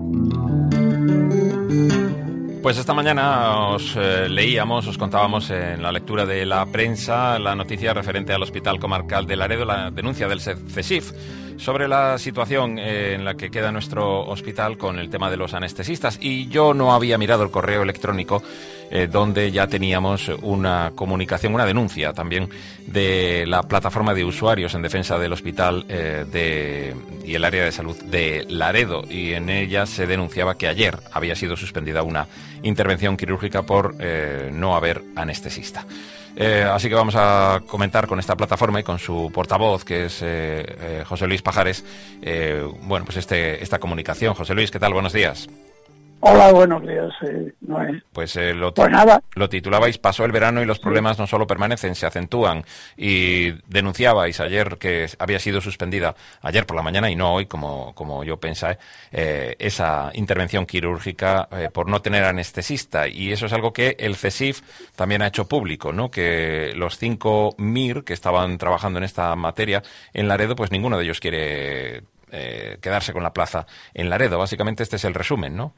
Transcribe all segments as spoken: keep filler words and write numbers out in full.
Pues esta mañana os eh, leíamos, os contábamos en la lectura de la prensa la noticia referente al Hospital Comarcal de Laredo, la denuncia del CESIF sobre la situación eh, en la que queda nuestro hospital con el tema de los anestesistas. Y yo no había mirado el correo electrónico eh, donde ya teníamos una comunicación, una denuncia también de la plataforma de usuarios en defensa del hospital eh, de, y el área de salud de Laredo. Y en ella se denunciaba que ayer había sido suspendida una intervención quirúrgica por eh, no haber anestesista. Eh, así que vamos a comentar con esta plataforma y con su portavoz, que es eh, eh, José Luis Pajares, eh, bueno, pues este, esta comunicación. José Luis, ¿qué tal? Buenos días. Hola, buenos días, eh, Noé. Pues, eh, lo, pues nada. Lo titulabais Pasó el verano y los problemas sí. no solo permanecen, se acentúan. Y denunciabais ayer que había sido suspendida, ayer por la mañana y no hoy, como, como yo pensé, eh, esa intervención quirúrgica eh, por no tener anestesista. Y eso es algo que el CESIF también ha hecho público, ¿no? Que los cinco M I R que estaban trabajando en esta materia en Laredo, pues ninguno de ellos quiere eh, quedarse con la plaza en Laredo. Básicamente este es el resumen, ¿no?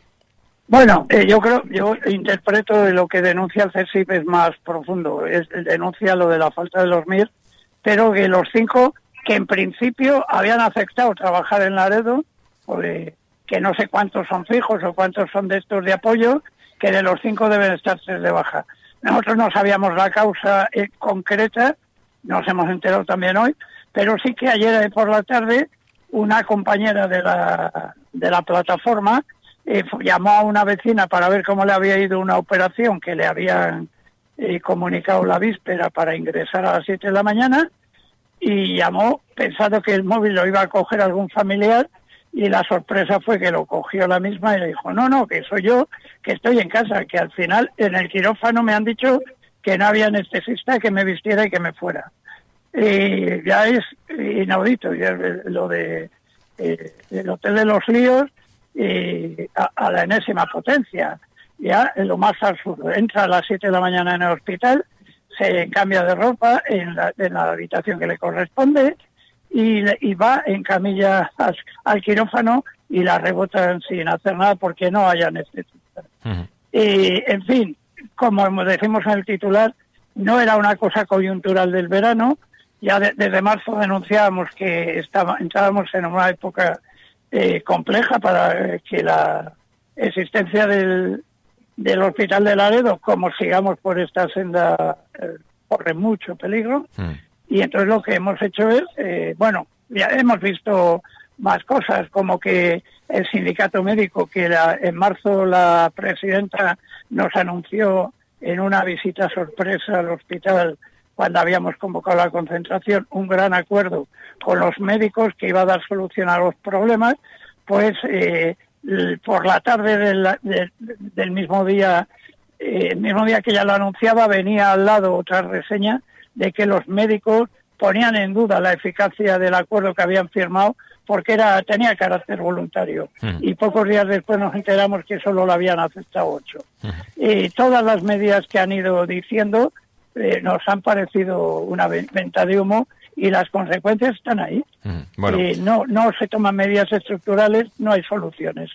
Bueno, eh, yo creo, yo interpreto de lo que denuncia el CESIF es más profundo. Es, denuncia lo de la falta de los M I R, pero que los cinco que en principio habían aceptado trabajar en Laredo, pues, que no sé cuántos son fijos o cuántos son de estos de apoyo, que de los cinco deben estar tres de baja. Nosotros no sabíamos la causa eh, concreta, nos hemos enterado también hoy, pero sí que ayer por la tarde una compañera de la, de la plataforma Eh, llamó a una vecina para ver cómo le había ido una operación que le habían eh, comunicado la víspera para ingresar a las siete de la mañana, y llamó pensando que el móvil lo iba a coger algún familiar, y la sorpresa fue que lo cogió la misma y le dijo, no, no, que soy yo, que estoy en casa, que al final en el quirófano me han dicho que no había anestesista, que me vistiera y que me fuera. Y ya es inaudito, ya lo de eh, el Hotel de los Líos, y a, a la enésima potencia, ya en lo más absurdo. Entra a las siete de la mañana en el hospital, se cambia de ropa en la, en la habitación que le corresponde y, y va en camilla al, al quirófano y la rebotan sin hacer nada porque no hay anestesista. Uh-huh. Y, en fin, como decimos en el titular, no era una cosa coyuntural del verano. Ya de, desde marzo denunciábamos que estaba, entrábamos en una época Eh, compleja para que la existencia del, del hospital de Laredo, como sigamos por esta senda, eh, corre mucho peligro. Mm. Y entonces lo que hemos hecho es, eh, bueno, ya hemos visto más cosas, como que el sindicato médico, que la, en marzo la presidenta nos anunció en una visita sorpresa al hospital, cuando habíamos convocado la concentración, un gran acuerdo con los médicos que iba a dar solución a los problemas, pues eh, por la tarde del, del, del mismo día, eh, el mismo día que ya lo anunciaba, venía al lado otra reseña de que los médicos ponían en duda la eficacia del acuerdo que habían firmado porque era tenía carácter voluntario. Uh-huh. Y pocos días después nos enteramos que solo lo habían aceptado ocho. Uh-huh. Y todas las medidas que han ido diciendo Eh, nos han parecido una venta de humo y las consecuencias están ahí. Mm, bueno. eh, no, no se toman medidas estructurales, no hay soluciones.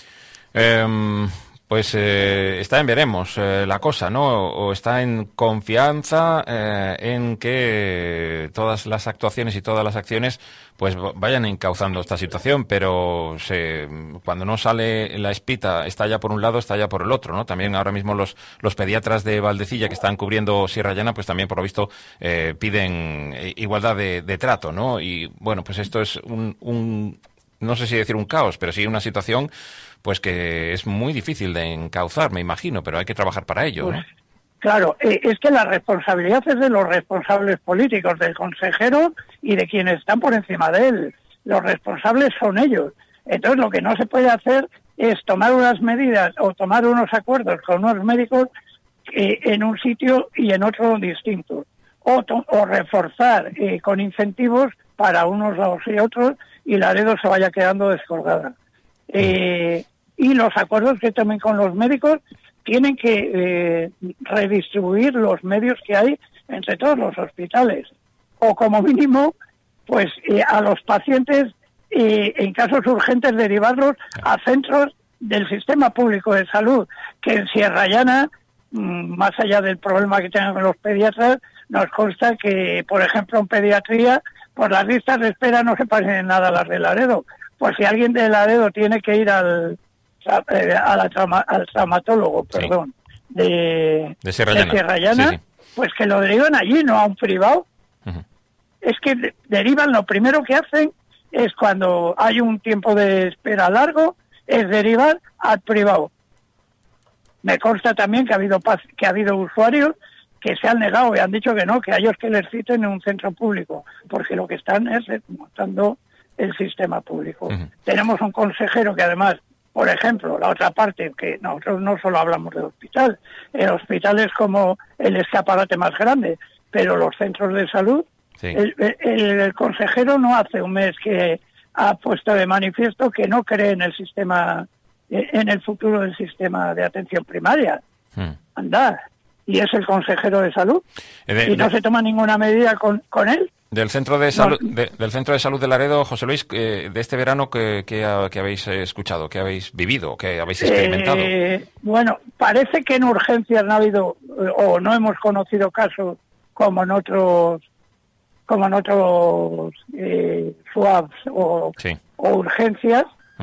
Eh, pues eh, está en veremos eh, la cosa, ¿no? O está en confianza eh, en que todas las actuaciones y todas las acciones pues vayan encauzando esta situación, pero se, cuando no sale la espita, está ya por un lado, está ya por el otro, ¿no? También ahora mismo los, los pediatras de Valdecilla que están cubriendo Sierra Llana, pues también por lo visto eh, piden igualdad de, de trato, ¿no? Y bueno, pues esto es un, un, no sé si decir un caos, pero sí una situación pues que es muy difícil de encauzar, me imagino, pero hay que trabajar para ello, ¿no? Claro, eh, es que la responsabilidad es de los responsables políticos, del consejero y de quienes están por encima de él. Los responsables son ellos. Entonces lo que no se puede hacer es tomar unas medidas o tomar unos acuerdos con unos médicos eh, en un sitio y en otro distinto. O, to- o reforzar eh, con incentivos para unos lados y otros y Laredo se vaya quedando descolgada. Eh, y los acuerdos que tomen con los médicos tienen que eh, redistribuir los medios que hay entre todos los hospitales. O como mínimo, pues eh, a los pacientes y en casos urgentes derivarlos a centros del sistema público de salud, que en Sierra Llana, más allá del problema que tengan con los pediatras, nos consta que, por ejemplo, en pediatría, por las listas de espera no se parecen nada a las de Laredo. Pues si alguien de Laredo tiene que ir al, a la trama, al traumatólogo, perdón, sí. de, de Sierra Llana, de Sierra Llana sí, sí. pues que lo derivan allí, no a un privado. Uh-huh. Es que de, derivan, lo primero que hacen es cuando hay un tiempo de espera largo, es derivar al privado. Me consta también que ha habido que ha habido usuarios que se han negado y han dicho que no, que a ellos que les citen en un centro público, porque lo que están es desmontando el sistema público. Uh-huh. Tenemos un consejero que además, por ejemplo, la otra parte, que nosotros no solo hablamos del hospital, el hospital es como el escaparate más grande, pero los centros de salud, sí. el, el, el consejero no hace un mes que ha puesto de manifiesto que no cree en el sistema, en el futuro del sistema de atención primaria. Hmm. Anda, y es el consejero de salud. De, y no de, se toma ninguna medida con, con él. Del centro de salud, no. de, del centro de salud de Laredo, José Luis, eh, de este verano, ¿qué, qué, qué habéis escuchado, qué habéis vivido, qué habéis experimentado? Eh, bueno, parece que en urgencias no ha habido, o no hemos conocido casos como en otros, como en otros eh, S W A Ps o, sí. o urgencias.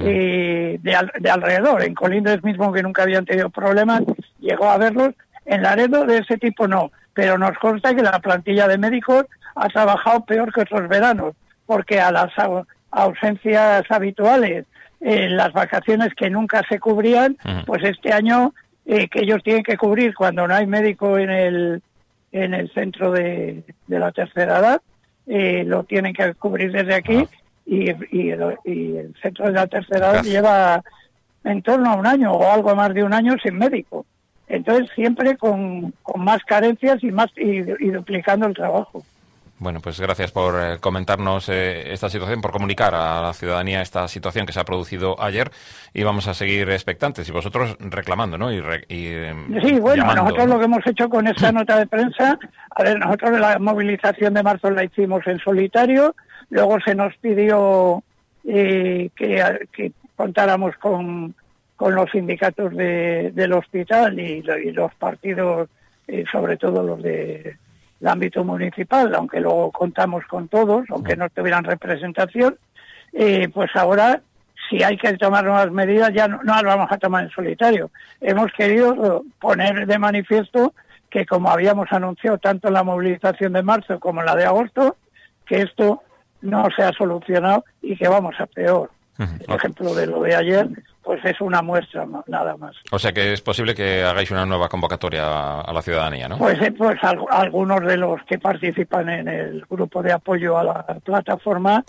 Eh, de, al, de alrededor. En Colindres mismo, que nunca habían tenido problemas, llegó a verlos. En Laredo de ese tipo no, pero nos consta que la plantilla de médicos ha trabajado peor que otros veranos, porque a las au- ausencias habituales, eh, las vacaciones que nunca se cubrían, uh-huh. pues este año eh, que ellos tienen que cubrir cuando no hay médico en el en el centro de, de la tercera edad, eh, lo tienen que cubrir desde aquí. Uh-huh. Y, y, y el centro de la tercera edad lleva en torno a un año o algo más de un año sin médico. Entonces siempre con, con más carencias y más y, y duplicando el trabajo. Bueno, pues gracias por eh, comentarnos eh, esta situación, por comunicar a la ciudadanía esta situación que se ha producido ayer, y vamos a seguir expectantes y vosotros reclamando, ¿no? Y, re, y eh, sí, bueno, llamando, nosotros ¿no? lo que hemos hecho con esta nota de prensa, a ver, nosotros la movilización de marzo la hicimos en solitario. Luego se nos pidió eh, que, que contáramos con, con los sindicatos de, del hospital y, y los partidos, eh, sobre todo los del ámbito municipal, aunque luego contamos con todos, aunque no tuvieran representación. Eh, pues ahora, si hay que tomar nuevas medidas, ya no, no las vamos a tomar en solitario. Hemos querido poner de manifiesto que, como habíamos anunciado tanto en la movilización de marzo como en la de agosto, que esto no se ha solucionado y que vamos a peor. Uh-huh. El ejemplo de lo de ayer, pues es una muestra más, nada más. O sea que es posible que hagáis una nueva convocatoria a, a la ciudadanía, ¿no? Pues, eh, pues al, algunos de los que participan en el grupo de apoyo a la plataforma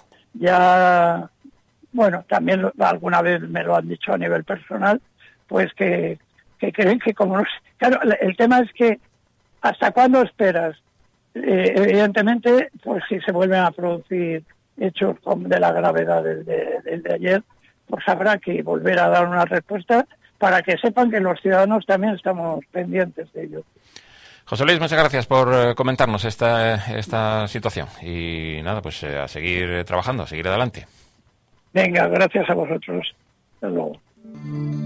ya, bueno, también lo, alguna vez me lo han dicho a nivel personal, pues que, que creen que como no... Claro, el tema es que ¿hasta cuándo esperas? Eh, evidentemente, pues si se vuelven a producir hechos de la gravedad del de, del de ayer, pues habrá que volver a dar una respuesta para que sepan que los ciudadanos también estamos pendientes de ello. José Luis, muchas gracias por comentarnos esta, esta situación. Y nada, pues a seguir trabajando, a seguir adelante. Venga, gracias a vosotros. Hasta luego.